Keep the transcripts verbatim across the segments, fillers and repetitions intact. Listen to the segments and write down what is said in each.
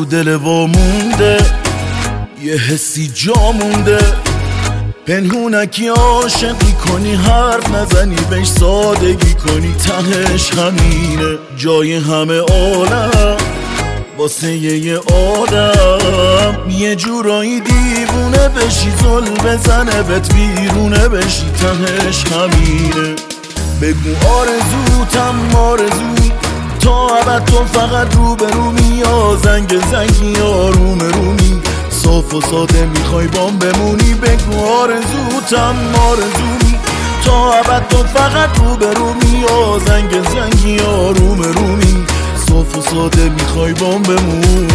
دل وامونده، یه حسی جا مونده، پنهونکی عاشقی کنی، حرف نزنی بهش سادگی کنی، تهش همینه جای همه عالم واسه یه آدم، یه جورایی دیوونه بشی، زل بزنه بهت بیرونه بشی، تهش همینه. بگو آرزوتم آرزوی تا ابد تو فقط رو به رومی، یا زنگ زنگی آروم رومی، صاف و ساده میخوای بام بمونی. بگو آرزوتم آرزوی تا ابد تو فقط رو به رومی، یا زنگ زنگی آروم رومی، صاف و ساده میخوای بام بمونی.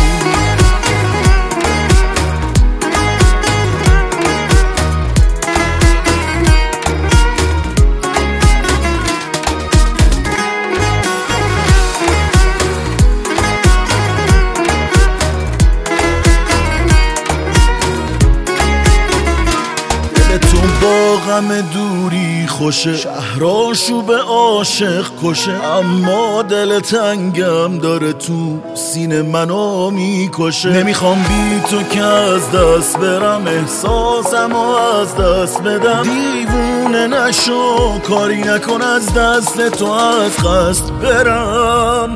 با غم دوری خوشه، شهراشو به عاشق کشه، اما دل تنگم داره تو سینه منو میکشه. نمیخوام بی تو که از دست برم، احساسمو از دست بدم، دیوونه نشو کاری نکن از دست تو از قصد برم.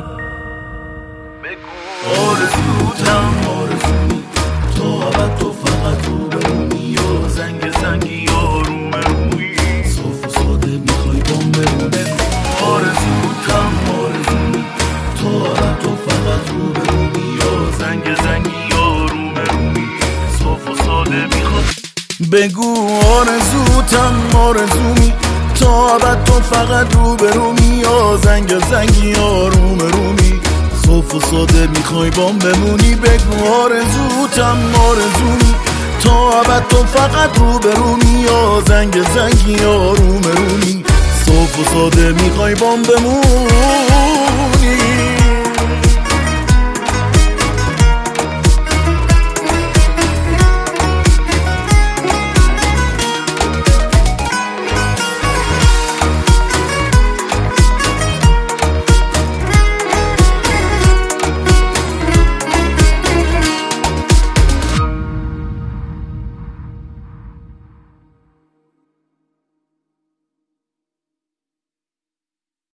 بگو آرزوتم آرزوی تا ابد تو فقط رو برومی، یا زنگ زنگی آروم روی، صاف و ساده میخوای بام بمونه. آرزوتم آرزوی تا ابد تو فقط رو برومی، یا زنگ زنگی آروم روی، صاف و ساده میخوای. بگو آرزوتم آرزوی تا ابد تو فقط رو برومی، یا زنگ زنگی آروم رومی، صاف و ساده میخوای بام بمونی. بگو آرزوتم آرزوی تا ابد تو فقط رو برومی، یا زنگ زنگی آروم رومی، صاف و ساده میخوای بام بمونی.